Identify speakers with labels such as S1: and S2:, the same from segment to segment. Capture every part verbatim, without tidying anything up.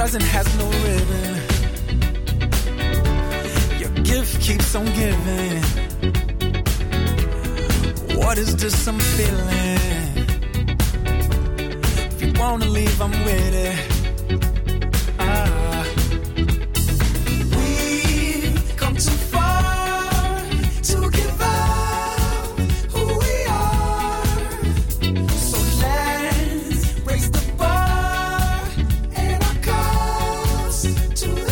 S1: present has no ribbon. Your gift keeps on giving. What is this I'm feeling? If you wanna leave, I'm with it. Ah. We've come too far to give up who we are. So let's raise the bar and our cups to the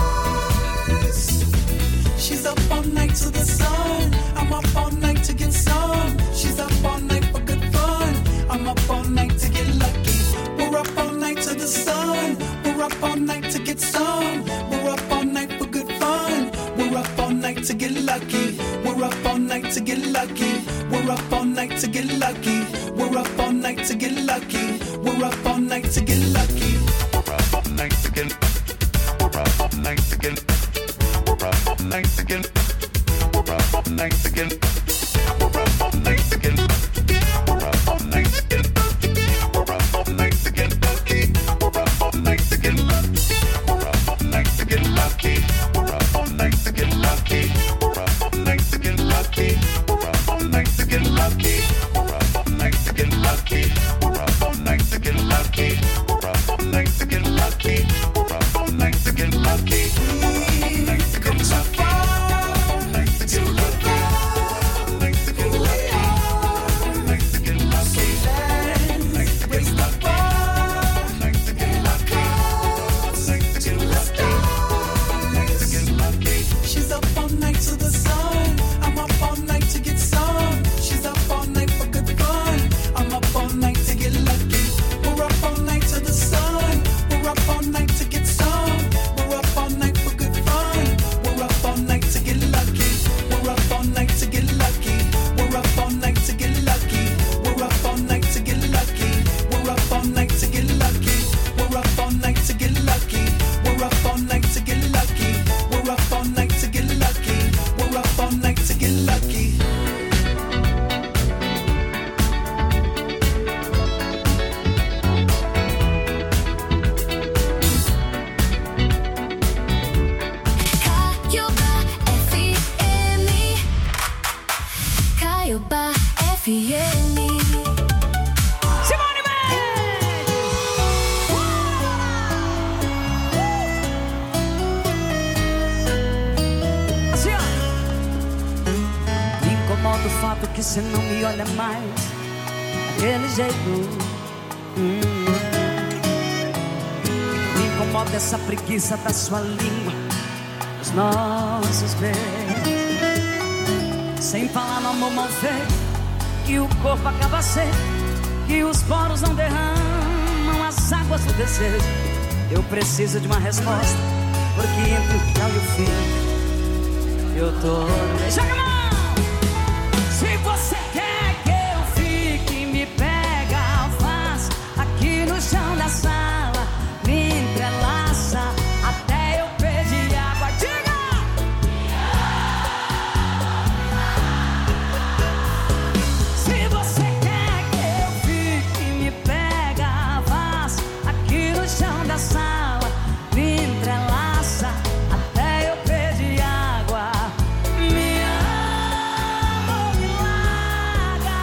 S1: stars. She's up all night to the sun. I'm up all night to get some. She's up all night for good fun. I'm up all night to get lucky. We're up all night to the sun. We're up all night to get some. We're up all night for good fun. We're up all night to get lucky. We're up all night to get lucky. We're up all night to get lucky. We're up all night to get lucky. We're up all night to get lucky.
S2: We're up all night to get. We're up all night to get. We're up all night to get. We're up all night to get. We're up all night to get. We're up all night to get. We're up all night to get lucky. We're up all night to get lucky. We're up all night to get lucky. We're up all night to get lucky. We're up all night to get lucky. We're up all night to get lucky. We're up all night to get lucky. We're up all night to get lucky. We're up all night to get lucky. We're up all night to get lucky. Come so far to give up who we are. So let's raise the bar and our cups to the stars. She's up all night to the sun. I'm up all night to get some. She's up all night for good fun. I'm up all night to get lucky. We're up all night to the sun. We're up all night to get some. We're up all night for good fun. We're up all night to get lucky. We're up all night to get lucky. We're up all night to get lucky. We're up all night to get lucky. We're up all night to get lucky. We're up all night to get lucky. We're up all night to get lucky. We're up all night to get lucky. We're up all night to get lucky.
S3: Caiobá F M. Caiobá F M.
S4: Simone Mendes! Assim, ó. Me incomoda o fato que você não me olha mais daquele jeito. Hum. Me incomoda essa preguiça da sua língua, os nossos beijos. Sem falar no amor mal feito, que o corpo acaba seco, que os poros não derramam as águas do desejo. Eu preciso de uma resposta, porque entre o tchau e o fim eu tô no meio. Joga a mão! Se você quer que eu fique, me pega, faz aqui no chão da sala, me entrelaça até eu pedir água. Diga! Se você quer que eu fique, me pega, faz aqui no chão da sala, me entrelaça até eu pedir água. Me ama, me larga.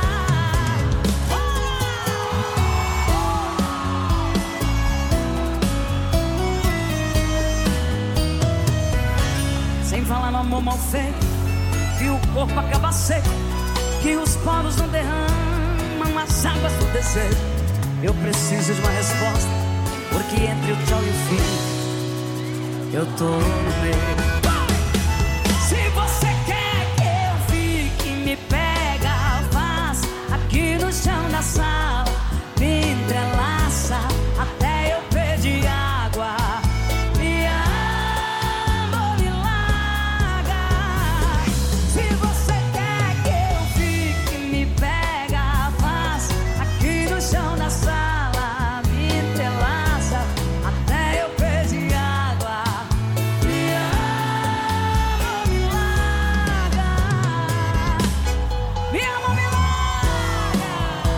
S4: Sem falar no amor mal feito, que o corpo acaba seco, que os poros não derramam as águas do desejo. Eu preciso de uma resposta, porque entre o tchau e o fim eu tô no meio. Se você quer que eu fique, me pega, faz aqui no chão da sala, me entrelaça até eu pedir água. Me ama, me larga. Se você quer que eu fique, me pega, faz aqui no chão da sala, me entrelaça até eu pedir água. Me ama, me larga. Me ama, me larga.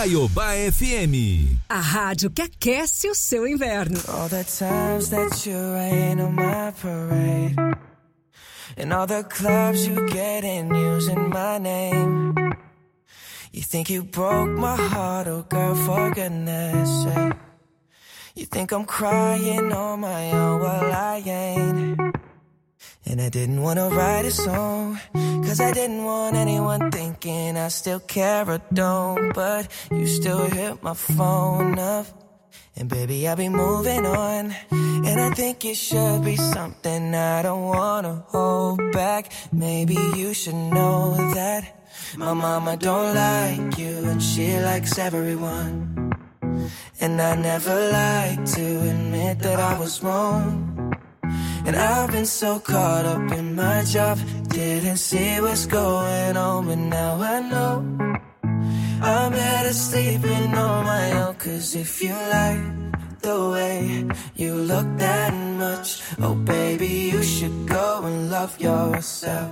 S5: Caiobá F M.
S6: A rádio que aquece o seu inverno.
S1: All the times that you rain on my parade, and all the clubs you get in using my name. You think you broke my heart, oh girl, for goodness sake. You think I'm crying on my own, well I ain't. And I didn't wanna write a song, cause I didn't want anyone thinking I still care or don't. But you still hit my phone up, and baby I'll be moving on. And I think it should be something I don't wanna hold back. Maybe you should know that my mama don't like you, and she likes everyone. And I never like to admit that I was wrong. And I've been so caught up in my job, didn't see what's going on, but now I know I'm better sleeping on my own. Cause if you like the way you look that much, oh baby, you should go and love yourself.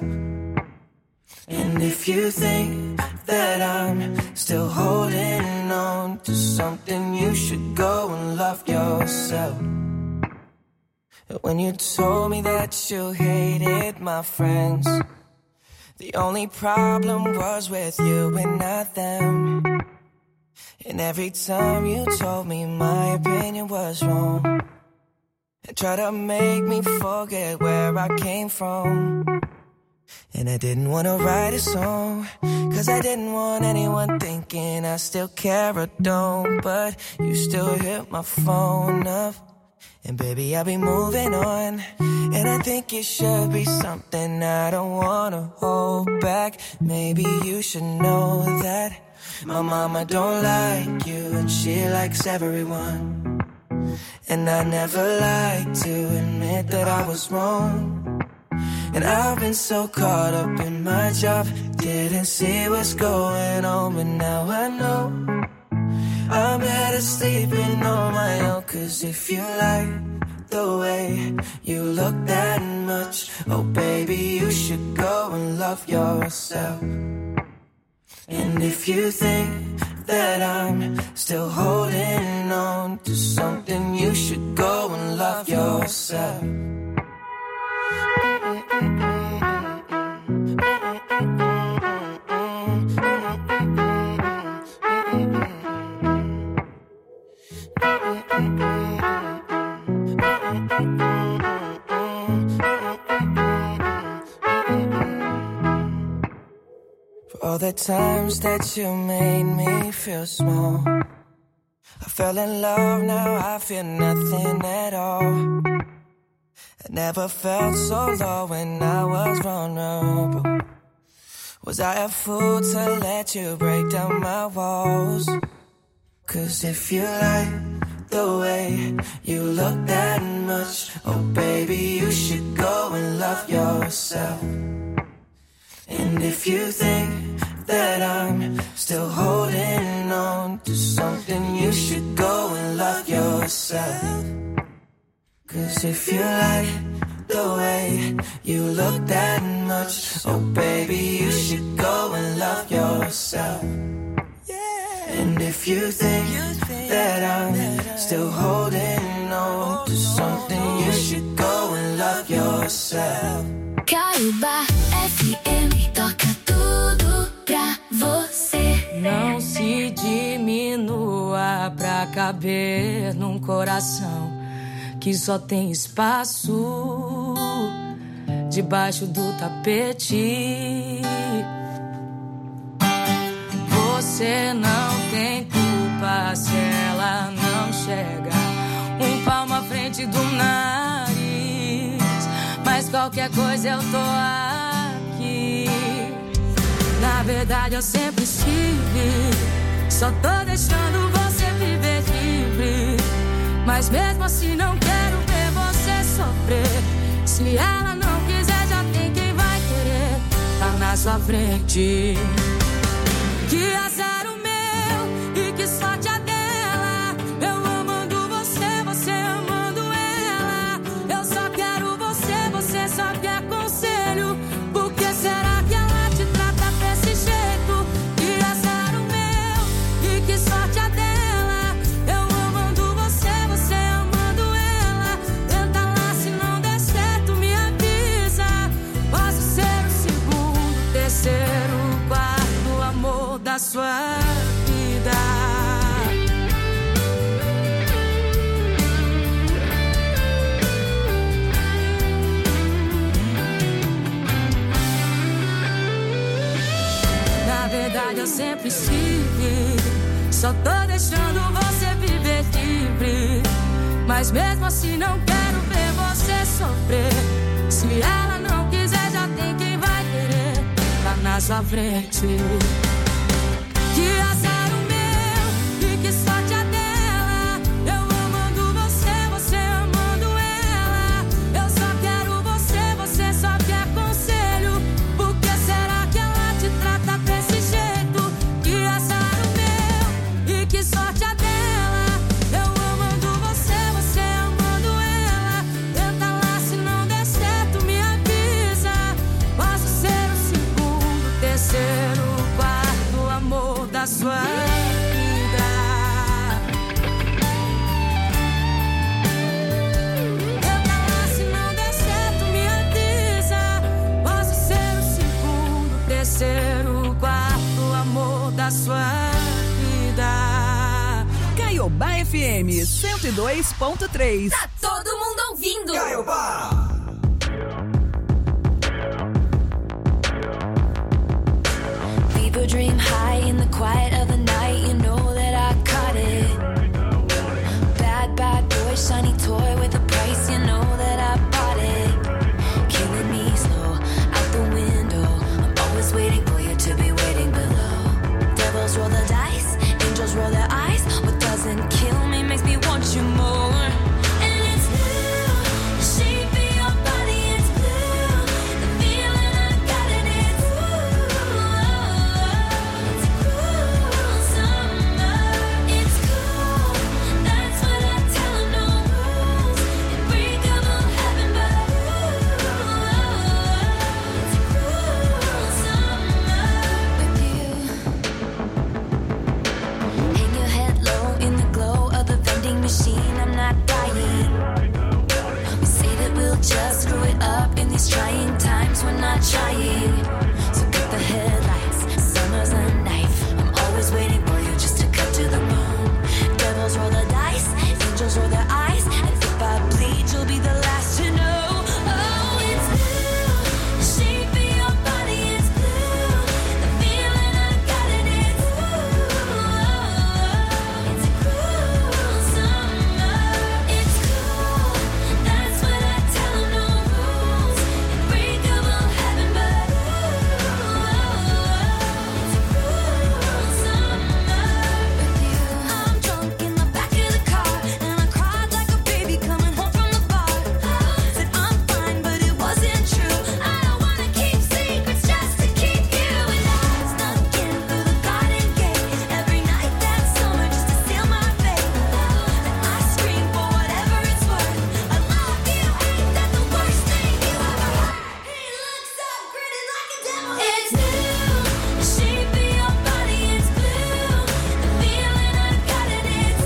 S1: And if you think that I'm still holding on to something, you should go and love yourself. When you told me that you hated my friends, the only problem was with you and not them. And every time you told me my opinion was wrong, and tried to make me forget where I came from. And I didn't want to write a song, cause I didn't want anyone thinking I still care or don't. But you still hit my phone up, and baby I'll be moving on. And I think it should be something I don't want to hold back. Maybe you should know that my mama don't like you, and she likes everyone. And I never like to admit that I was wrong. And I've been so caught up in my job, didn't see what's going on, but now I know I'm better sleeping on my own. Cause if you like the way you look that much, oh baby, you should go and love yourself. And if you think that I'm still holding on to something, you should go and love yourself. For all the times that you made me feel small, I fell in love, now I feel nothing at all. I never felt so low when I was vulnerable. Was I a fool to let you break down my walls? Cause if you like the way you look that much, oh baby, you should go and love yourself. And if you think that I'm still holding on to something, you should go and love yourself. Cause if you like the way you look that much, oh baby, you should go and love yourself. And if you think that I'm still holding on to something, you should go and love yourself.
S3: Caiobá F M, toca tudo pra você.
S4: Não se diminua pra caber num coração que só tem espaço debaixo do tapete. Você não tem culpa se ela não chega um palmo à frente do nariz, mas qualquer coisa eu tô aqui. Na verdade eu sempre estive, só tô deixando você viver livre. Mas mesmo assim não quero ver você sofrer. Se ela não quiser, já tem quem vai querer. Tá na sua frente. Que azar o meu e que sorte a dela. Eu amando você, você amando ela. Eu só quero você, você só quer conselho. Por que será que ela te trata desse jeito? Que azar o meu e que sorte
S7: verdade eu sempre estive. Só tô deixando você viver livre. Mas mesmo assim não quero ver você sofrer. Se ela não quiser, já tem quem vai querer lá na sua frente. Que azar o meu e que sorte a dela. Eu amando você, você amando ela. Eu só quero você, você só quer conselho. Por que será que ela te trata desse jeito? Que azar o meu e que sorte a dela. Eu amando você, você amando ela. Tenta lá, se não der certo me avisa. Posso ser o segundo, terceiro, quarto amor da sua vida. Tenta lá, se não der certo me avisa. Posso ser o segundo, terceiro, quarto amor da sua vida.
S6: Caiobá F M cento e dois ponto três.
S3: Tá todo mundo ouvindo. People dream high in the quiet of the night. You know that I caught it. Bad, bad boy, shiny toy with a price. You know that I bought it. Killing me slow, out the window. I'm always waiting for you to be waiting below. Devils roll the dice, angels roll their eyes. What doesn't kill me makes me want you more. And it's blue, the shape of your body, it's blue. The feeling I got it, it's blue. It's a cruel summer, it's cool. That's what I tell 'em, no rules. Unbreakable heaven, but ooh, it's a cruel summer with you. Hang your head low in the glow of the vending machine. I'm not dying. We say that we'll just screw it up in these trying times. We're not trying. So cut the headlights. Summer's a knife. I'm always waiting for you just to cut to the bone. Devils roll the dice. Angels roll their eyes. And if I bleed, you'll be the last to know. Oh, it's blue. The shape of your body is blue. The feeling I got it, it's blue. It's a cruel summer. It's cool. That's what I tell 'em, no rules. Unbreakable heaven, but ooh, it's a cruel summer with you. I'm drunk in the back of the car, and I cried like a baby coming home from the bar. Said I'm fine, but it wasn't true. I don't wanna keep secrets just to keep you. And I snuck in through the garden gate every night that summer just to seal my fate. And I scream for whatever it's worth. I love you, ain't that the worst thing you ever heard? He looks up, grinning like a devil. It's blue, the shape of your body is blue. The feeling I got it, it's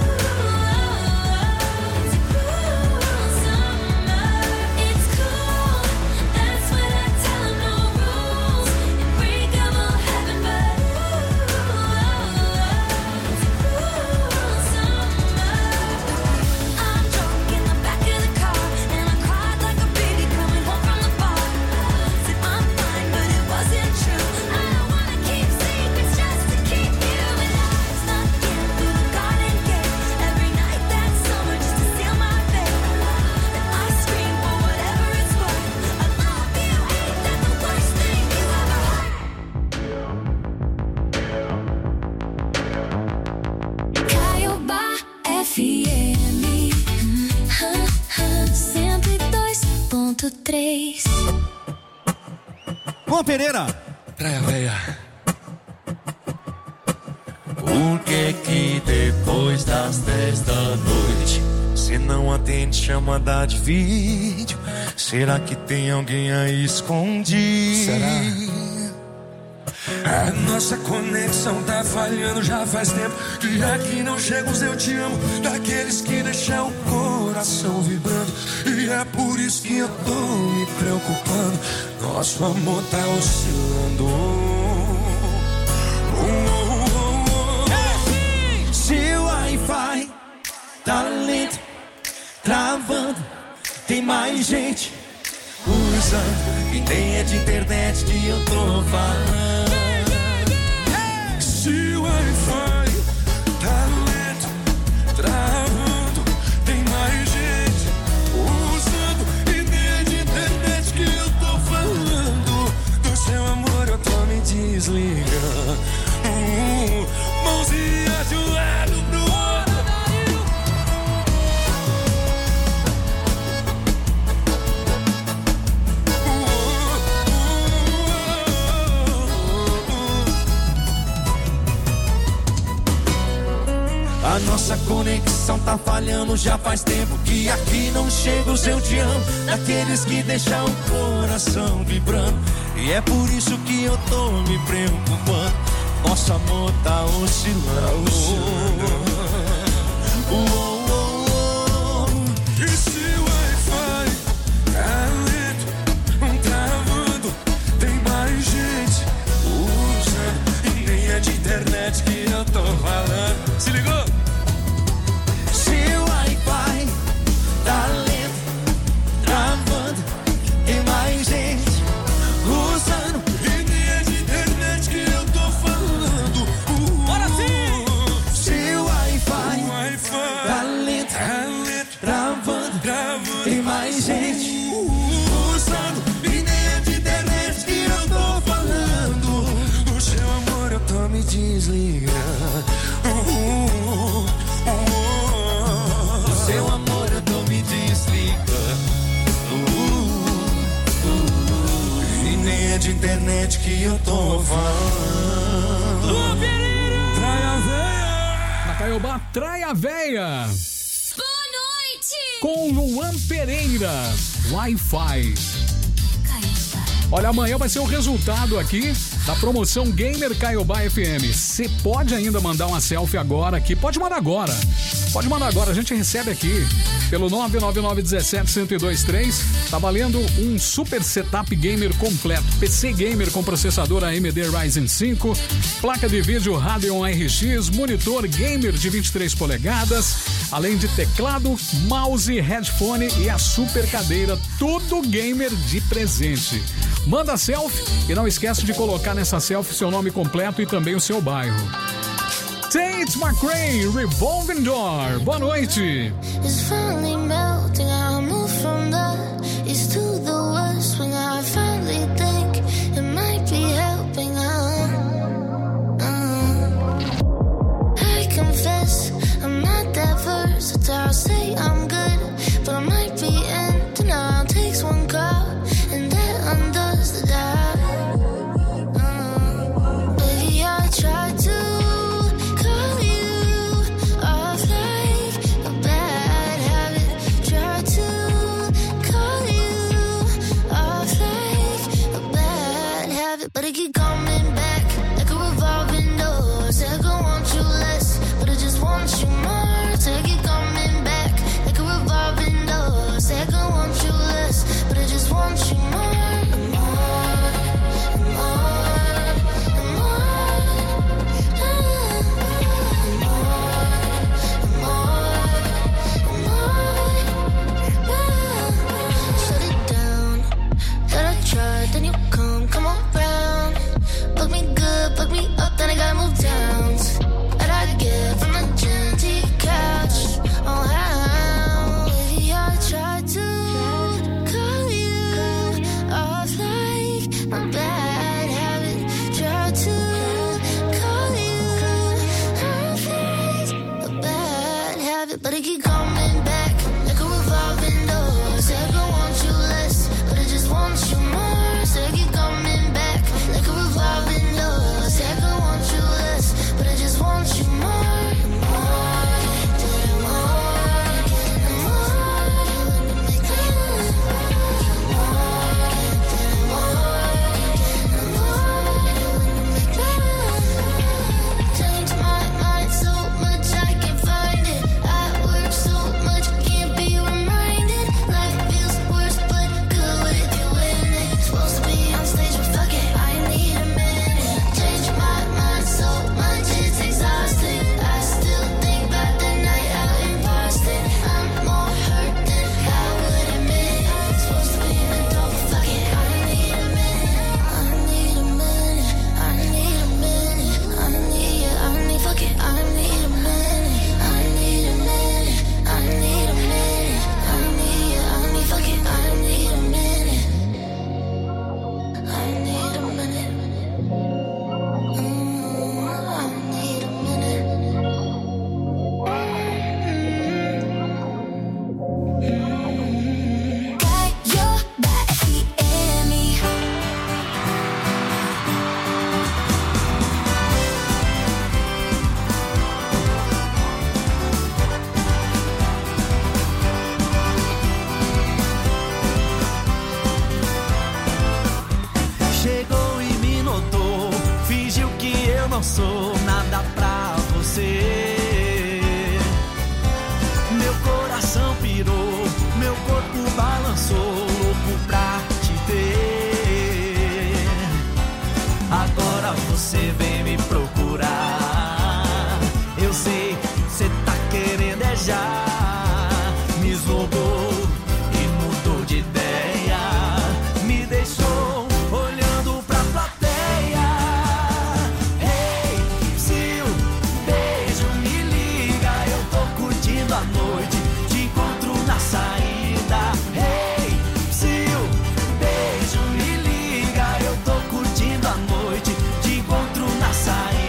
S3: blue. It's a cruel summer. It's cool. That's what I tell 'em, no rules. Unbreakable heaven, but ooh, it's a cruel summer. I'm drunk in the back of the car, and I cried like a baby coming home from the bar. Said I'm fine, but it wasn't true. I don't wanna keep secrets just to keep you. And I snuck in through the garden gate every night that summer just to seal my fate. And I scream for whatever it's worth. I love you, ain't that the worst thing you ever heard? Caiobá F M cento e dois ponto três.
S8: Bom, Pereira.
S9: Praia Véia. Por que que depois das dez da noite você não atende chamada de vídeo? Será que tem alguém aí escondido?
S8: Será?
S9: A nossa conexão tá falhando já faz tempo. Que aqui não chega os eu te amo, daqueles que deixam o coração vibrando. E é por isso que eu tô me preocupando. Nosso amor tá oscilando. Oh, oh, oh, oh.
S8: Seu Wi-Fi tá lento, travando. Tem mais gente usando.
S9: E nem é de internet que eu tô falando. se o Wi-Fi tá lento, travando, tem mais gente usando e nem é de internet que eu tô falando. Do seu amor eu tô me desligando. Hum, mãozinha de um lado pro outro.
S8: A nossa conexão tá falhando já faz tempo que aqui não chega o seu te amo, daqueles que deixam o coração vibrando. E é por isso que eu tô me preocupando. Nosso amor tá oscilando. Oh, oh, oh, oh.
S9: E se o Wi-Fi tá lento, travando, tem mais gente usando e nem é de internet que eu tô falando. Se ligou?
S8: Se o Wi-Fi tá lento, travando, tem mais gente usando
S9: e nem é de internet que eu tô falando. Uh,
S8: Bora sim! Se o Wi-Fi
S9: o Wi-Fi
S8: tá lento,
S9: tá lento,
S8: travando,
S9: travando,
S8: tem mais gente usando e nem é de internet que eu tô falando.
S9: do seu amor eu tô me desligando. Uh, uh, uh,
S8: Do seu amor eu tô me desligando. Uh, uh, e nem é de internet que eu tô falando.
S10: Traia Véia! Na Caiobá, Traia Véia!
S3: Boa noite!
S10: Com Luan Pereira, Wi-Fi. Olha, amanhã vai ser o resultado aqui da promoção Gamer Caiobá F M. Você pode ainda mandar uma selfie agora aqui. Pode mandar agora. Pode mandar agora. A gente recebe aqui pelo nove nove nove um sete um zero dois três. Tá valendo um super setup gamer completo. P C gamer com processador A M D Ryzen cinco, placa de vídeo Radeon R X, monitor gamer de vinte e três polegadas, além de teclado, mouse, headphone e a super cadeira. Tudo gamer de presente. Manda selfie e não esquece de colocar nessa selfie seu nome completo e também o seu bairro. Tate McRae, Revolving Door. Boa noite.
S3: It's finally melting. I move from the east to the west when I finally think it might be helping. Uh, uh. I confess I'm not that versatile. Say I'm good, but I might be in denial. Takes one call and that undoes the doubt. Uh, baby, I tried to. But I keep coming back like a revolving door. Say I don't want you less, but I just want you more. Say I keep coming back like a revolving door. Say I don't want you less, but I just want you more. And more, and more, and more. And more, and more. Shut it down. Thought I tried, then you come, come on round. Look me good.
S1: não sou nada pra você. Meu coração pirou, meu corpo balançou, louco pra te ter. Agora você vem me procurar. Eu sei, cê tá querendo é já. Me esnobou e mudou de ideia. Me deixou olhando pra plateia. Hey, se o beijo me liga, eu tô curtindo a noite, te encontro na saída. Hey, se o beijo me liga, eu tô curtindo a noite, te encontro na saída.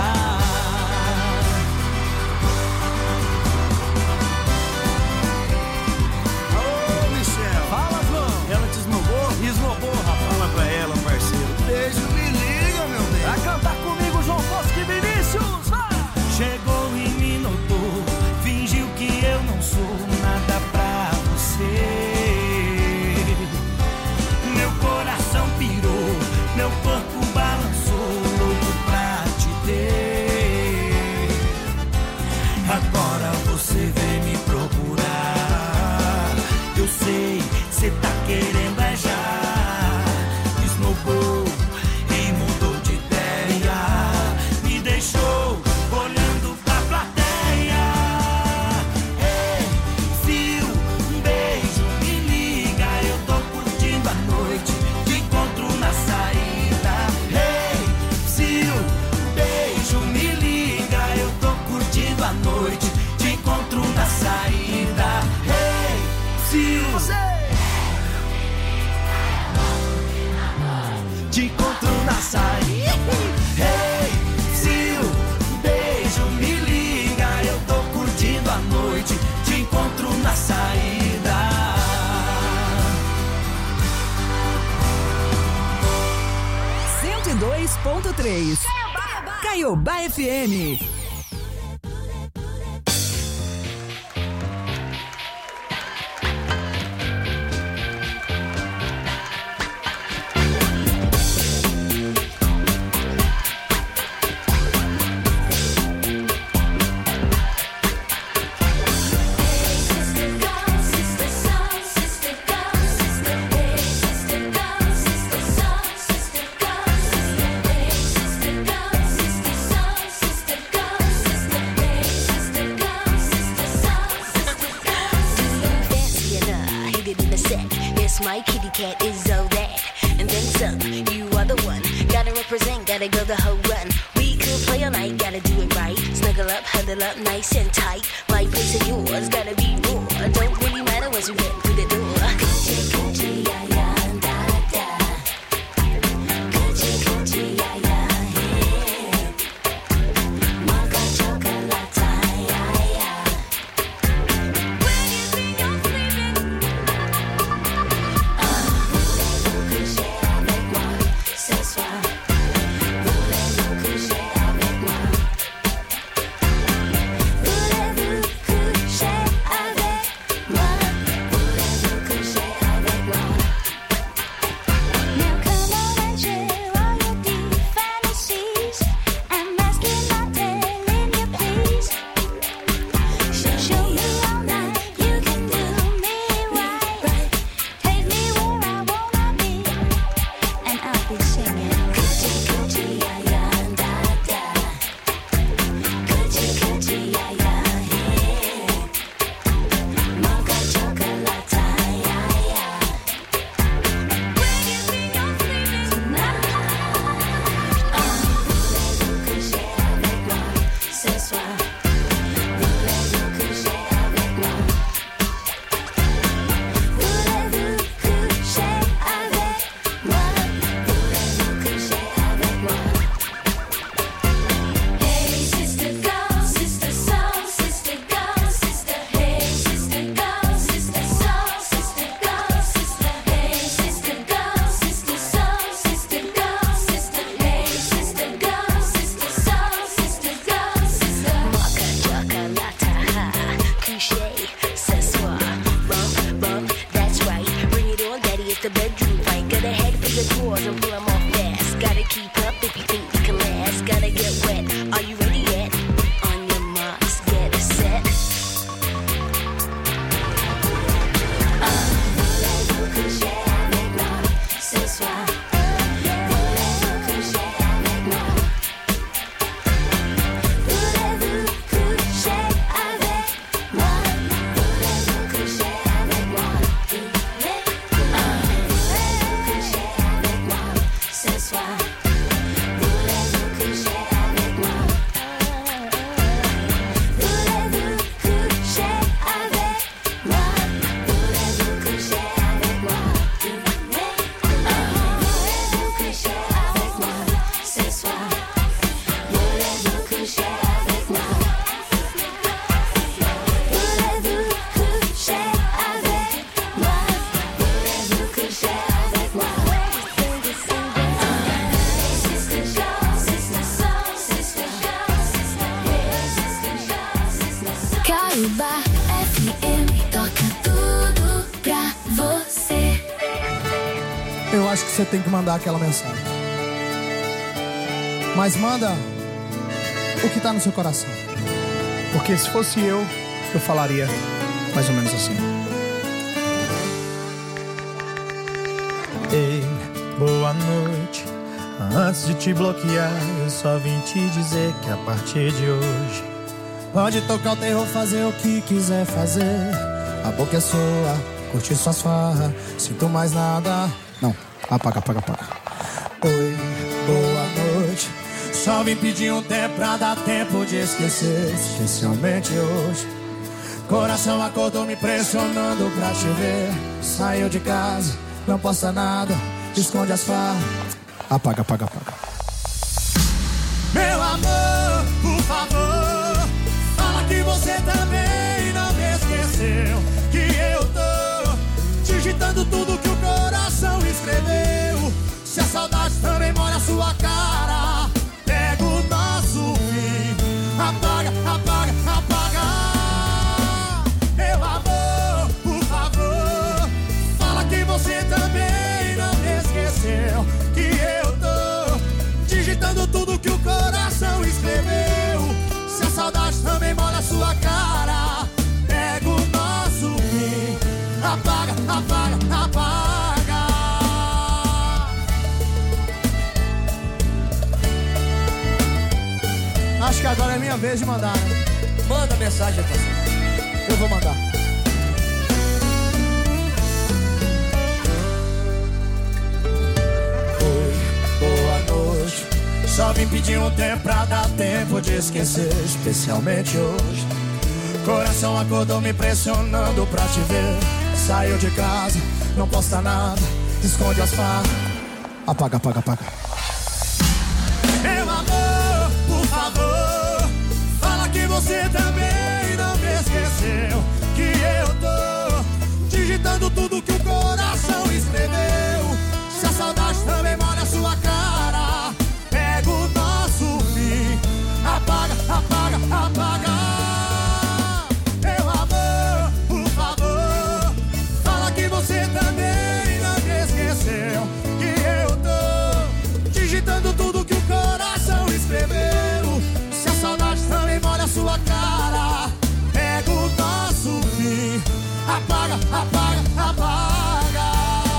S11: Ô, Michel. Fala, João. Ela te esnobou? Esnobou, rapaz. Fala pra ela, parceiro. Beijo, me liga, meu bem.
S1: Vai cantar comigo, João Bosco e Vinícius, vai! Chegou e me notou, fingiu que eu não sou nada pra você. Meu coração pirou, meu corpo balançou, louco pra te ter. Agora você vem me procurar. Eu sei, cê tá querendo é já. Esnobou e mudou de ideia. Me deixou olhando pra plateia. Ei, se um beijo me liga, eu tô curtindo a noite, te encontro na saída. Ei, se um beijo me liga, eu tô curtindo a noite, te encontro na saída. Ei, se você te encontro na saída. Hey, se o beijo me liga, eu tô curtindo a noite, te encontro na saída.
S6: cento e dois ponto três. Caiobá F M.
S3: My kitty cat is all that, and then some. You are the one, gotta represent, gotta go the whole run. We could play all night, gotta do it right. Snuggle up, huddle up, nice and tight. My place and yours, gotta be raw. Don't really matter once you get through the door. Coochie, coochie, ya, ya, da, da. Coochie, coochie, ya, ya, yeah. Mocha chocolate, ya, ya. When you think I'm sleeping, voulez-vous coucher avec moi ce soir? Voulez-vous coucher avec moi? Voulez-vous coucher avec moi? Voulez-vous coucher avec moi? Now come on and share all your deep fantasies. I'm asking, not telling you, please. Show, show me all night, you can do me right. Take me where I wanna be, and I'll be singing. Coochie, coochie, ya, ya, da, da. Coochie, coochie, ya, ya, yeah. Mocha chocolate, ya, ya. When you think I'm sleeping tonight, voulez-vous coucher avec moi ce soir? Voulez-vous coucher avec moi? Voulez-vous coucher avec moi? Voulez-vous coucher avec moi? Hey, sister, go, sister, soul, sister, go, sister. Hey, sister, go, sister, soul, sister, go, sister. Hey, sister, go, sister, soul, sister, go, sister. Hey, sister, go, sister, soul, sister, go, sister. Mocha chocolate, coucher, ce soir. Bump, bump, that's right. Bring it on, daddy, it's the bedroom fight. Gotta head for the drawers and pull 'em off fast. Gotta keep up if you think you can last. Gotta get soir. Voulez-vous coucher avec moi? Voulez-vous coucher avec moi? Voulez-vous coucher avec moi? Voulez-vous coucher avec moi ce soir? Voulez-vous coucher avec moi? Voulez-vous coucher avec moi? Voulez-vous coucher avec moi? Voulez-vous coucher avec moi ce soir? Voulez-vous coucher avec moi? Voulez-vous coucher avec moi? Voulez-vous coucher avec moi? Sister Show, Sister Soul, Sister Show, Sister Show. Caiba F M toca tudo pra você.
S12: Eu acho que você tem que mandar aquela mensagem. Mas manda o que tá no seu coração. Porque se fosse eu, eu falaria mais ou menos assim.
S13: Ei, boa noite. Antes de te bloquear, eu só vim te dizer que a partir de hoje
S12: Pode tocar o terror, fazer o que quiser fazer. A boca é sua, curtir suas farras. Sinto mais nada. Não, apaga, apaga, apaga. Oi, boa noite. Só vim pedir um tempo pra dar tempo de esquecer. Especialmente hoje. Coração acordou me pressionando pra te ver. Saiu de casa, não posta nada, esconde as farras. Apaga, apaga, apaga. Meu amor, por favor, fala que você também não me esqueceu. Que eu tô digitando tudo que o coração escreveu. Se a saudade também molha a sua cara, pega o nosso fim. Apaga, apaga, apaga. Meu amor, por favor, fala que você também não me esqueceu. Que eu tô digitando tudo que o coração escreveu. Se a saudade também molha a sua cara, pega o nosso fim. Apaga, apaga, apaga. Acho que agora é minha vez de mandar, né?
S11: Manda mensagem, parceiro.
S12: Eu vou mandar. Oi, boa noite. Só vim pedir um tempo pra dar tempo de esquecer. Especialmente hoje. Coração acordou me pressionando pra te ver. Saiu de casa, não posta nada, esconde as farras. Apaga, apaga, apaga. Meu amor, por favor, fala que você também não me esqueceu. Que eu tô digitando tudo que o coração escreveu. Se a saudade também molha a sua cara, pega o nosso fim. Apaga, apaga, apaga. Meu amor, por favor, fala que você também não me esqueceu. Que eu tô digitando tudo que o coração escreveu. Se a saudade também molha a sua cara, pega o nosso fim. Apaga, apaga, apaga.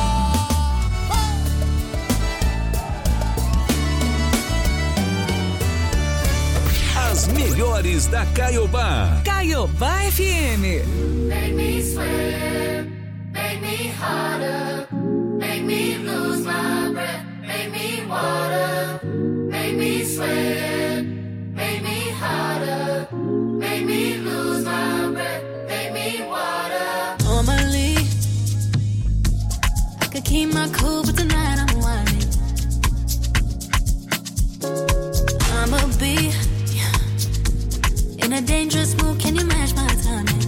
S5: As melhores da Caiobá.
S6: Caiobá F M.
S3: Make me sweat, make me harder, make me lose my breath, make me water, make me sweat, make me harder, make me lose my breath, make me water.
S7: Normally, I could keep my cool, but tonight I'm whining. I'ma be in a dangerous mood, can you match my timing?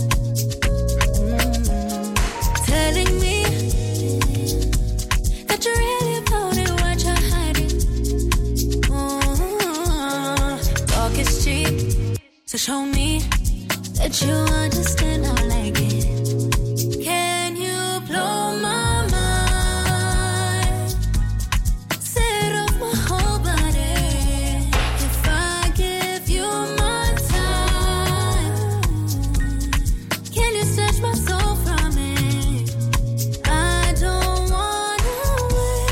S7: Mm. Telling me that you really about it, what you're hiding. Mm. Talk is cheap, so show me that you understand how I like it. Can you blow my mind? Set off my whole body. If I give you my time, can you snatch my soul from it? I don't wanna wait.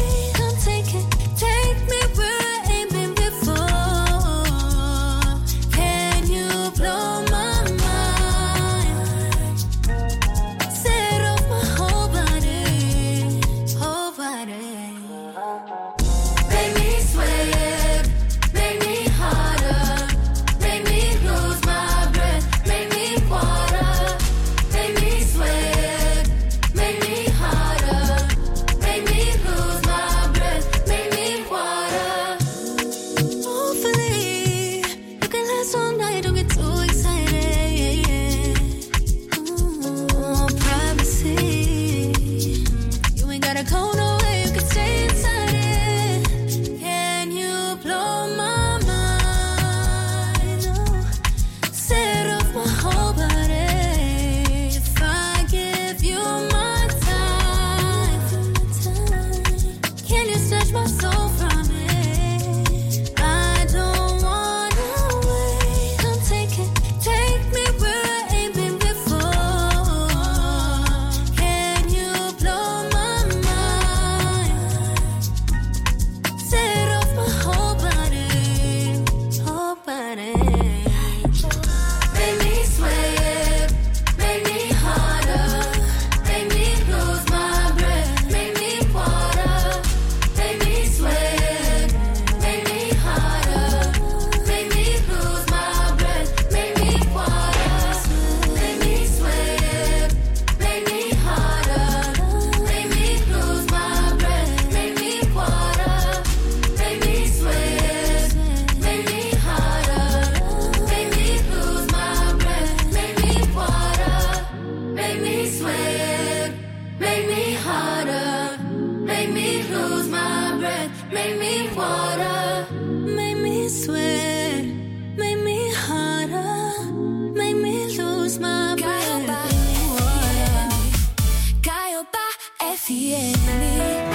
S3: breath made me water, made me sweat, made me harder, made me lose my breath. Caiobá F M.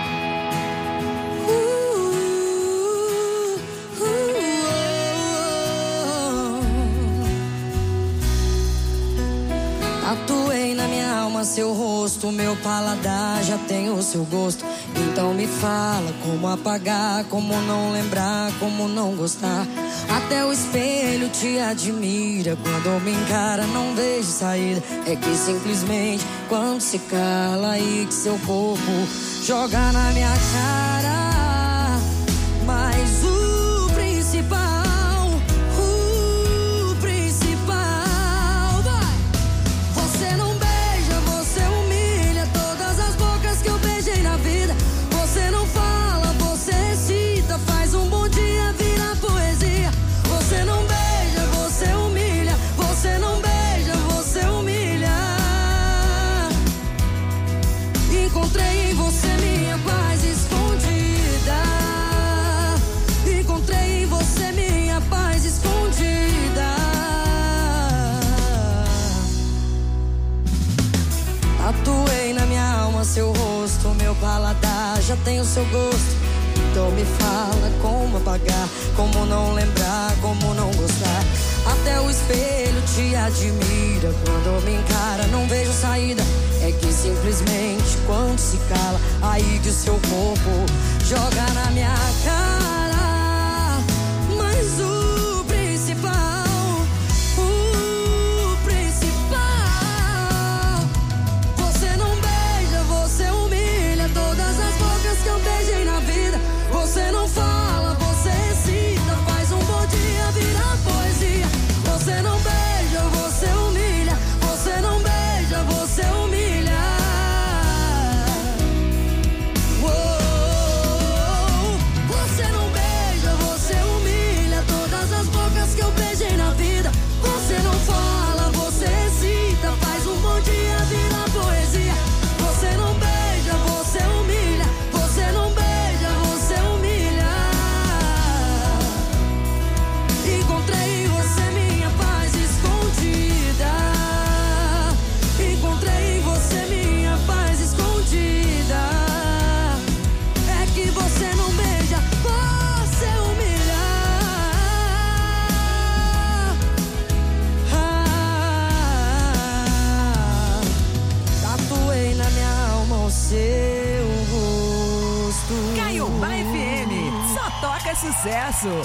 S14: Tatuei na minha alma seu rosto, meu paladar já tem o seu gosto. Então me fala como apagar, como não lembrar, como não gostar. Até o espelho te admira, quando me encara não vejo saída. É que simplesmente quando se cala aí que seu corpo joga na minha cara. Mas o principal, o principal vai. Você não beija, você humilha todas as bocas que eu beijei na vida. Você não fala, você recita, faz um bom dia virar poesia. Você não beija, você humilha, você não beija, você humilha. Encontrei em você minha paz escondida. Encontrei em você minha paz escondida. Tatuei na minha alma seu rosto, meu paladar já tem o seu gosto. Então me fala como apagar, como não lembrar, como não gostar. Até o espelho te admira, quando me encara não vejo saída. É que simplesmente quando se cala, aí que o seu corpo joga na minha cara. Mas o principal, o principal, você não beija, você humilha todas as bocas que eu beijei na vida. Você não fala, você recita, faz um bom dia virar poesia. Você não beija, você humilha, você não beija, você humilha. Uou, você não beija, você humilha todas as bocas que eu beijei na vida. Você não fala, você recita, faz um bom dia virar poesia. Você não beija, você humilha, você não beija, você humilha. Encontrei em você minha paz escondida. Encontrei em você minha paz escondida. É que você não beija, você humilha. Ah, tatuei na minha alma o seu rosto.
S6: Caiobá F M, só toca sucesso.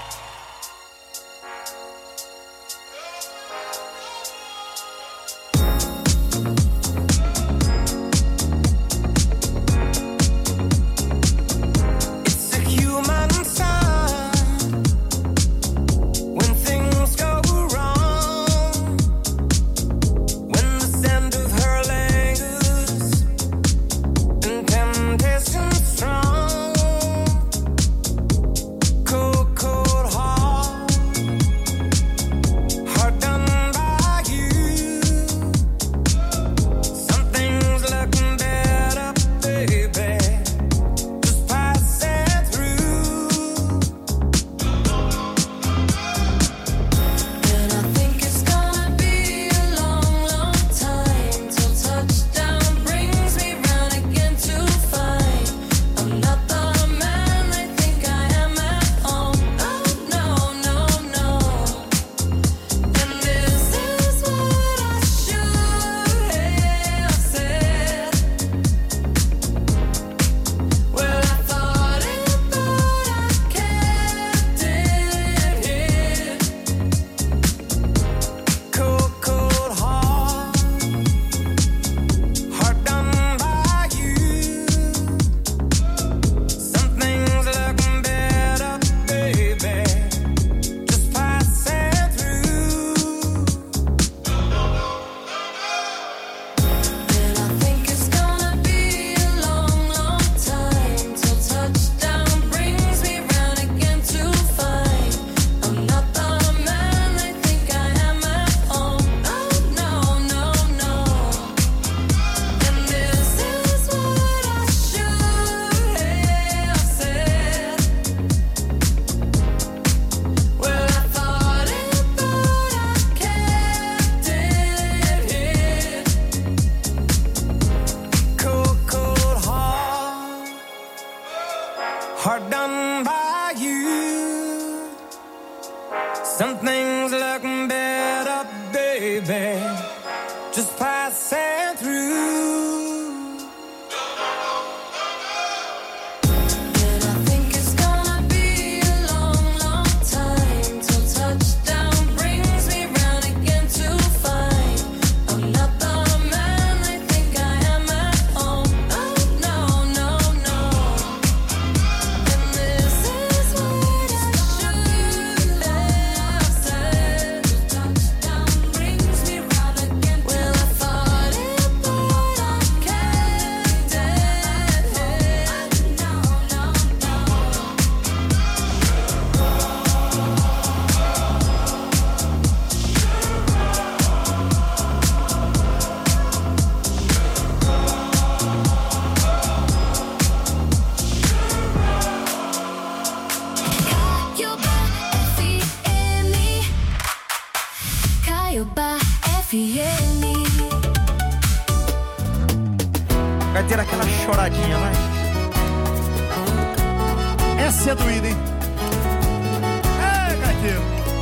S1: It's a human sign when things go wrong, when the scent of her lingers and temptation strong. Cold, cold
S15: hard done by you. Some things look better, baby, just passing through.
S13: Vai ter aquela choradinha, vai. Essa é doída, hein? É, gaiteiro.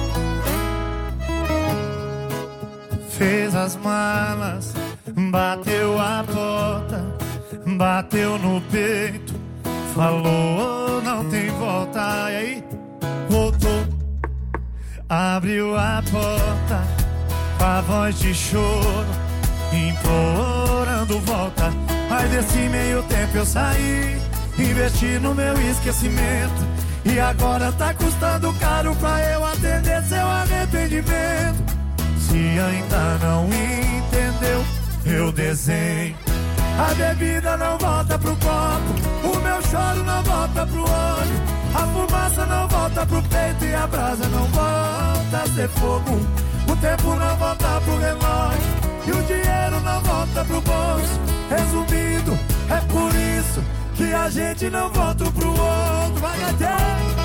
S13: Fez as malas, bateu a porta, bateu no peito, falou não tem volta. E aí, voltou, abriu a porta, com a voz de choro, implorando volta. Mas desse meio tempo eu saí, investi no meu esquecimento, e agora tá custando caro pra eu atender seu arrependimento. Se ainda não entendeu, eu desenho. A bebida não volta pro copo, o meu choro não volta pro olho, a fumaça não volta pro peito e a brasa não volta a ser fogo. O tempo não volta pro relógio e o dinheiro não volta pro bolso. Resumindo, é por isso que a gente não volta pro outro. Vai, gaiteiro!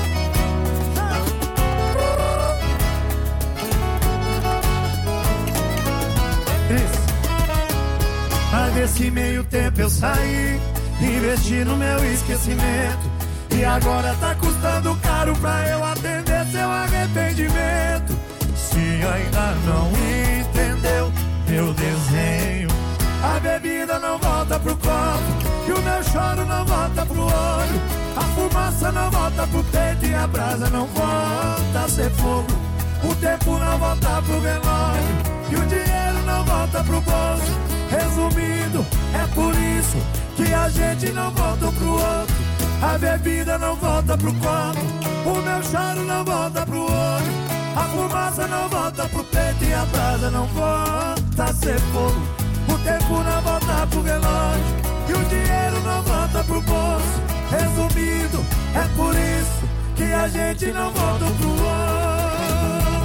S13: Isso. Mas desse meio tempo eu saí, investi no meu esquecimento, e agora tá custando caro pra eu atender seu arrependimento. Se ainda não entendeu, eu desenho. A bebida não volta pro copo e o meu choro não volta pro olho, a fumaça não volta pro peito e a brasa não volta a ser fogo. O tempo não volta pro relógio e o dinheiro não volta pro bolso. Resumindo, é por isso que a gente não volta pro outro. A bebida não volta pro copo, o meu choro não volta pro olho, a fumaça não volta pro peito e a brasa não volta a ser fogo. O tempo não volta pro relógio e o dinheiro não volta pro bolso. Resumindo, é por isso que a gente não volta pro outro.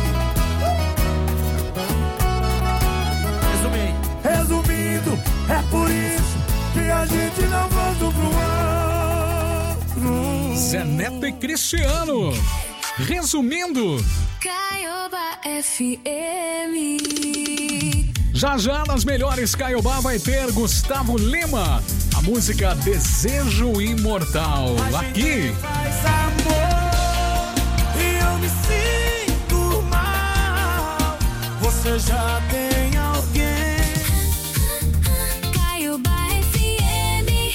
S13: Resumi. Resumindo, é por isso que a gente não volta pro outro.
S10: Zé Neto e Cristiano. Resumindo,
S7: Caioba F M.
S10: já já nas melhores Caiobá vai ter Gustavo Lima, a música Desejo Imortal. Aqui.
S1: Faz amor e eu me sinto mal. Você já tem alguém?
S7: Caioba F M.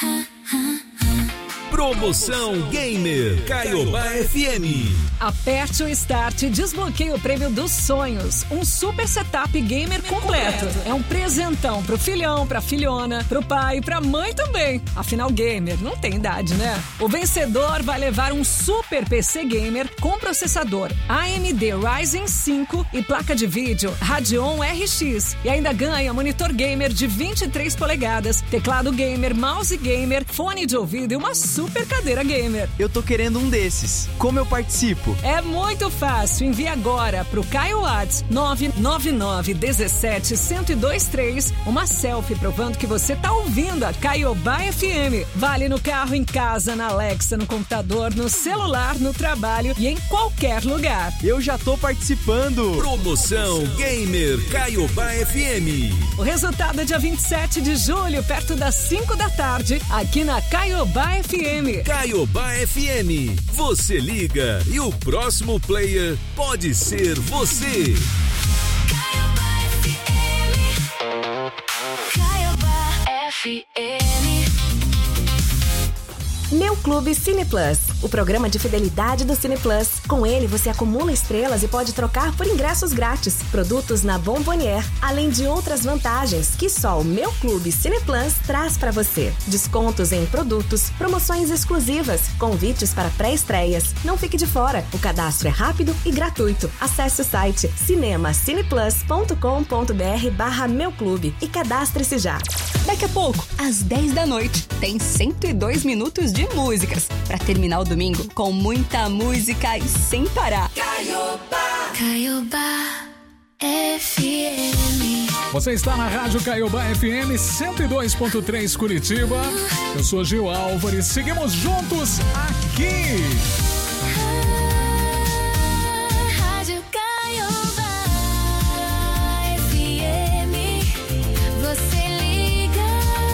S5: Promoção Gamer Caiobá F M.
S6: Aperte o Start e desbloqueie o prêmio dos sonhos. Um super setup gamer completo. É um presentão pro filhão, pra filhona, pro pai e pra mãe também. Afinal, gamer não tem idade, né? O vencedor vai levar um super P C gamer com processador A M D Ryzen cinco e placa de vídeo Radeon R X. E ainda ganha monitor gamer de vinte e três polegadas, teclado gamer, mouse gamer, fone de ouvido e uma super cadeira gamer.
S16: Eu tô querendo um desses. Como eu participo?
S6: É muito fácil. Envie agora pro Caio Whats nove nove nove um sete um zero dois três uma selfie provando que você tá ouvindo a Caiobá F M. Vale no carro, em casa, na Alexa, no computador, no celular, no trabalho e em qualquer lugar.
S16: Eu já tô participando.
S5: Promoção Gamer Caiobá F M.
S6: O resultado é dia vinte e sete de julho, perto das cinco da tarde, aqui na Caiobá F M.
S5: Caiobá F M. Você liga e o próximo player pode ser você.
S3: Caiobá F M.
S17: Meu Clube Cine Plus, o programa de fidelidade do Cine Plus. Com ele, você acumula estrelas e pode trocar por ingressos grátis, produtos na Bombonier, além de outras vantagens que só o Meu Clube Cine Plus traz para você. Descontos em produtos, promoções exclusivas, convites para pré-estreias. Não fique de fora, o cadastro é rápido e gratuito. Acesse o site cinemacineplus.com.br barra Meu Clube e cadastre-se já.
S18: Daqui a pouco, às dez da noite, tem cento e dois minutos de músicas para terminar o domingo com muita música e sem parar.
S3: Caiobá, Caiobá F M.
S10: Você está na Rádio Caiobá F M cento e dois ponto três Curitiba. Eu sou Gil Álvares. Seguimos juntos aqui.
S3: Rádio Caiobá F M. Você liga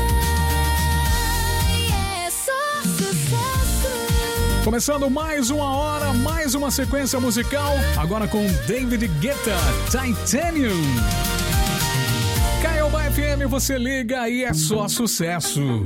S3: e é só sucesso.
S10: Começando mais uma hora, mais uma sequência musical. Agora com David Guetta, Titanium. Caiobá F M, você liga e é só sucesso.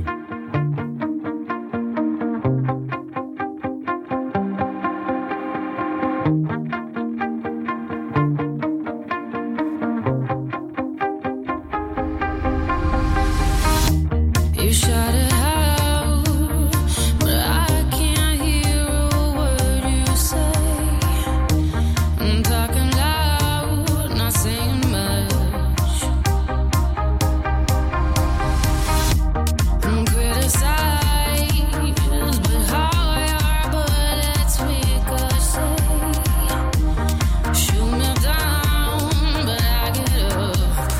S7: You shout it out, but I can't hear a word you say. I'm talking loud, not saying much. I'm criticized, but how your bullets ricochet. Shoot me down, but I get up.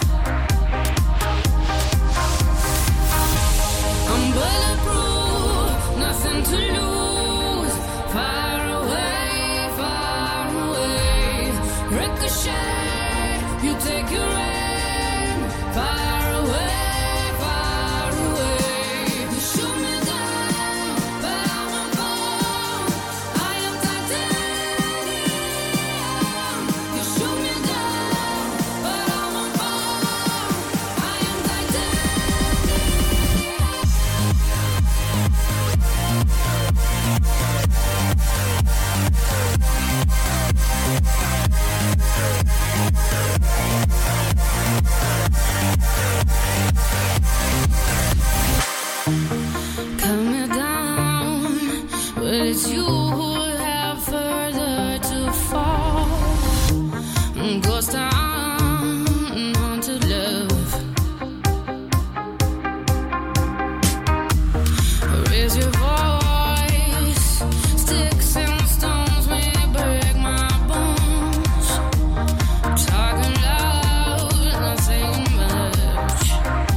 S7: I'm bulletproof, nothing to lose. Far away, far away. Ricochet, you take your aim. Far away, far away. You shoot me down, but I won't fall. I am titanium. You shoot me down, but I won't fall. I am Cut me down, but it's you who have further to fall. Ghost town, haunted love. Raise your voice, sticks and stones may break my bones. Talking loud, not saying much.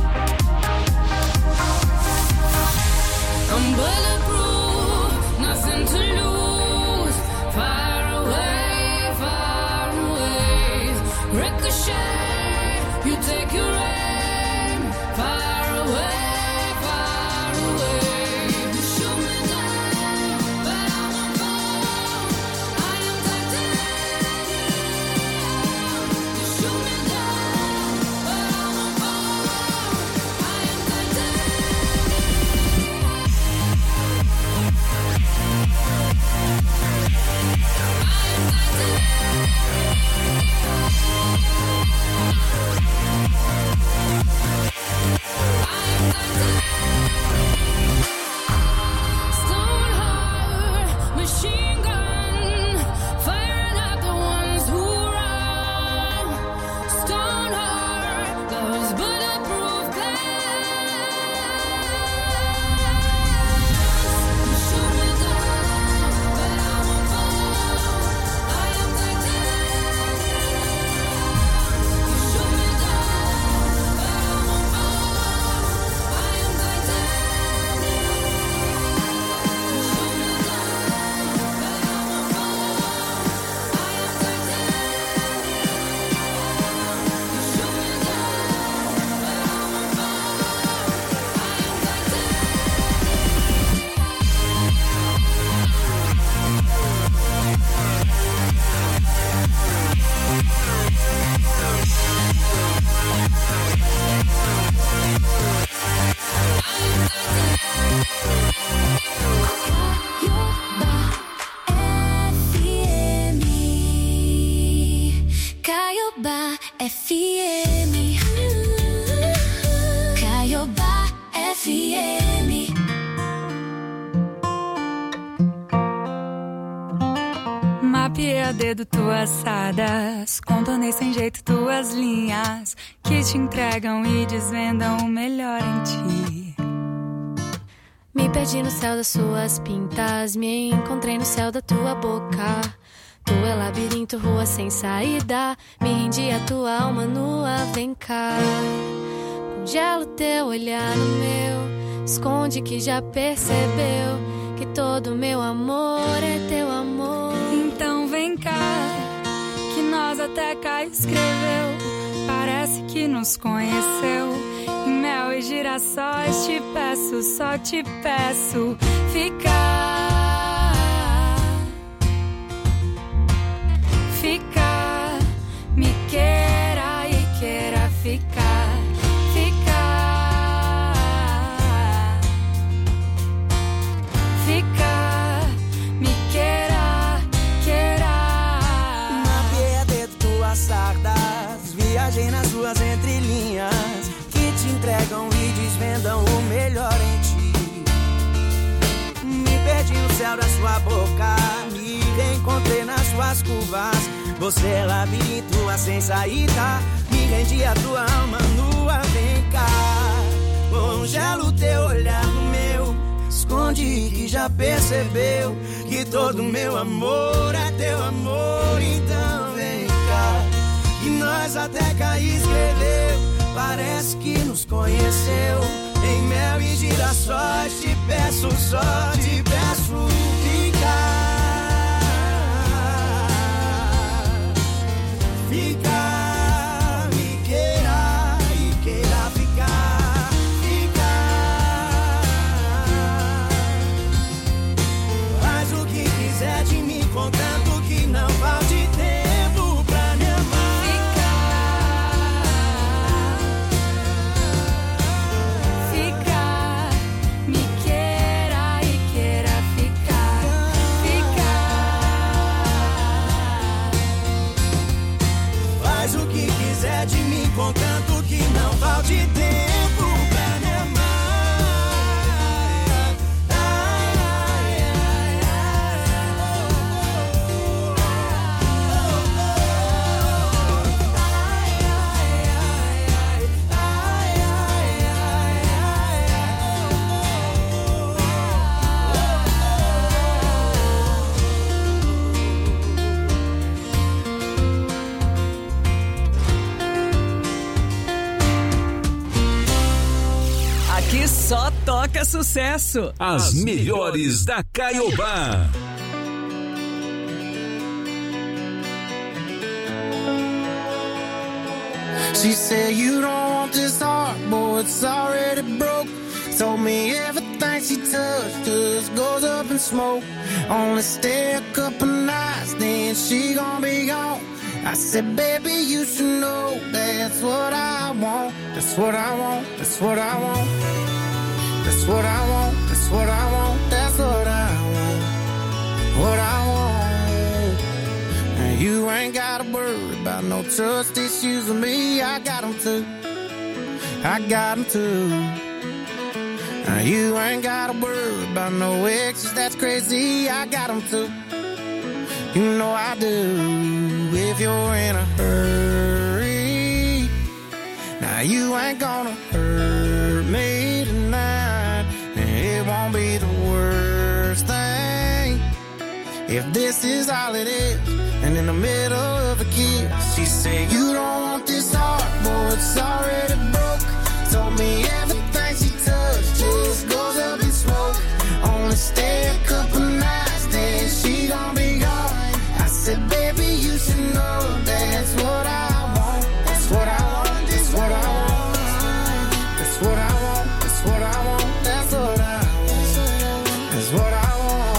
S7: I'm bulletproof, nothing to lose. Far away, far away. Ricochet, you take your aim. Far away, far away. You shoot me down, but I won't fall. I am titanium. You shoot me down, but I won't fall. I am titanium.
S19: Mapeei a dedo tuas sadas, contornei sem jeito tuas linhas que te entregam e desvendam o melhor em ti.
S20: Me perdi no céu das suas pintas, me encontrei no céu da tua boca. Tu é labirinto, rua sem saída, me rendi a tua alma nua, vem cá. Congela o teu olhar no meu, esconde que já percebeu que todo meu amor é teu amor.
S19: Então vem cá, que nós até cá escreveu, parece que nos conheceu. Em mel e girassóis te peço, só te peço ficar. Ficar, me queira e queira ficar. Ficar, ficar, me queira, queira.
S21: Mapeei a dedo tuas sardas, viajei nas ruas entrelinhas que te entregam e desvendam o melhor em ti. Me perdi no céu da sua boca, me reencontrei nas suas curvas. Você é labirinto, a sem saída, me rendi a tua alma nua, vem cá. Congela o teu olhar no meu, esconde que já percebeu que todo meu amor é teu amor. Então vem cá, que nós até cá escreveu, parece que nos conheceu. Em mel e girassóis te peço, só te peço ficar. Ficar, me queira e queira ficar. Ficar, faz o que quiser de mim, contanto que não falte tempo pra me amar.
S19: Ficar, me queira e queira ficar. Ficar,
S21: faz o que quiser de mim, contanto que não falte tempo pra me amar. Ai, ai, ai,
S6: Aqui só toca sucesso.
S5: As melhores da Caiobá.
S15: She said you don't want this heart, boy, it's already broke. Told me everything she touched just goes up in smoke. Only stay a couple nights, then she gon' be gone. I said, baby, you should know that's what I want. That's what I want, that's what I want. That's what I want, that's what I want. That's what I want, what I want. And you ain't gotta worry about no trust issues with me. I got them too, I got them too. Now you ain't gotta worry about no exes, that's crazy. I got them too, you know I do. If you're in a hurry, now you ain't gonna hurt me tonight. It won't be the worst thing if this is all it is. And in the middle of a kiss, she said, you don't want this heart, boy, it's already broke. Told me everything she touched just goes up in smoke. Only stay a couple nights, then she gon' be gone. I said, baby, you should know that's what I want. That's what I want, that's what I want. That's what I want, that's what I want. That's what I want, that's what I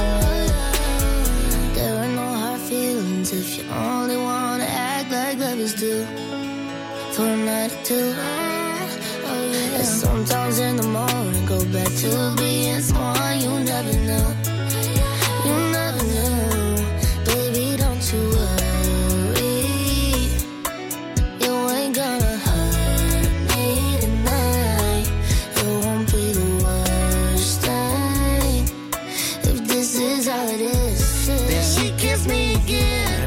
S15: want.
S20: There are no hard feelings if you only wanna act like lovers do. For a night or two. Oh, yeah. And sometimes in the morning go back to being someone you never knew. You never knew. Baby, don't you worry. You ain't gonna hurt me tonight. It won't be the worst thing if this is how it is.
S15: Then she kissed me again.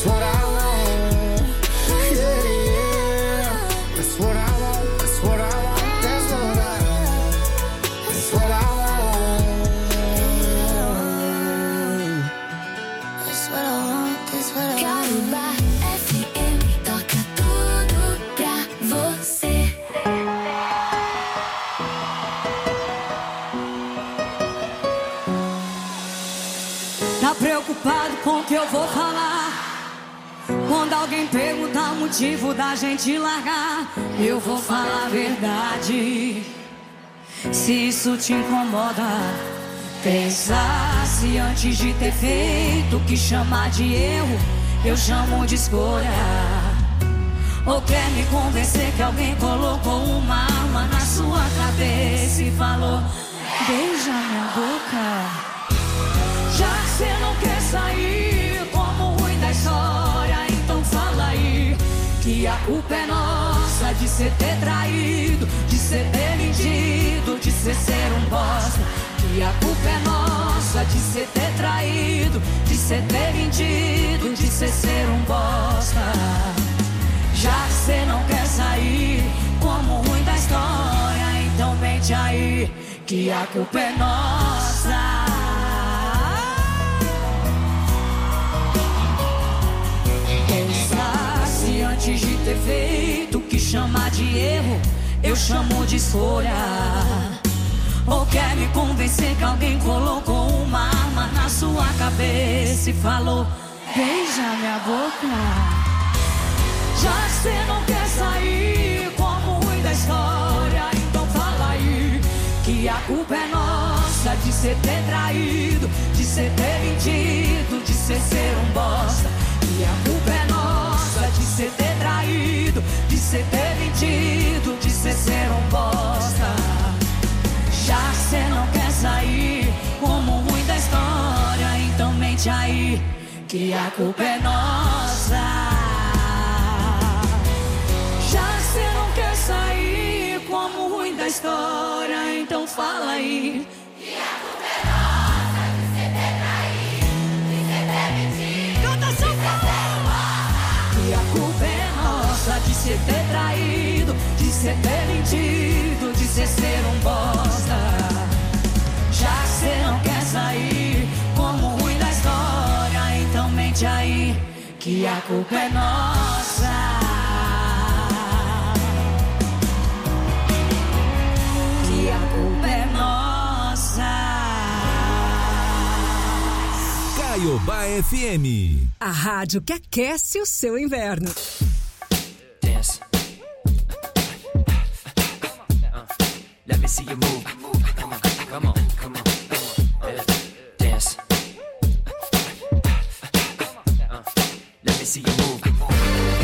S15: what I want. Yeah, yeah. That's what I want. That's what I want. That's what I want. That's what I want.
S20: That's what I want. That's what I want.
S3: Caiobá F M toca tudo pra você.
S6: Tá preocupado com o que eu vou falar? Quando alguém perguntar o motivo da gente largar, eu vou falar a verdade. Se isso te incomoda, pensasse antes de ter feito o que chamar de erro, eu chamo de escolha. Ou quer me convencer que alguém colocou uma arma na sua cabeça e falou: beija minha boca. Já que cê não quer sair como ruim da história, então fala aí que a culpa é nossa de cê ter traído, de cê ter mentido, de cê ser um bosta. Que a culpa é nossa de cê ter traído, de cê ter mentido, de cê ser um bosta. Já que cê não quer sair como ruim da história, então mente aí que a culpa é nossa. Pensasse antes de ter feito o que chamar de erro, eu chamo de escolha. Ou quer me convencer que alguém colocou uma arma na sua cabeça e falou: beija minha boca. Já que cê não quer sair como ruim da história, então fala aí que a culpa é nossa de cê ter traído, de cê ter mentido, de cê ser um bosta. E a culpa é nossa de cê ter traído, de cê ter mentido, de cê ser um bosta. Já que cê não quer sair como ruim da história, então mente aí que a culpa é nossa. Já que cê não quer sair como ruim da história, então fala aí que a culpa é nossa de cê ter traído, de cê ter mentido. Canta São Paulo! Que a culpa é nossa de cê ter traído, de cê ter mentido, de cê ser um bosta. Já que cê não quer sair como ruim da história, então mente aí que a culpa é nossa. Que a culpa é nossa.
S5: Caiobá F M.
S6: A rádio que aquece o seu inverno.
S2: Dance. Let me see you move. Come on, come on, come on. Yeah. Dance. Let me see you move.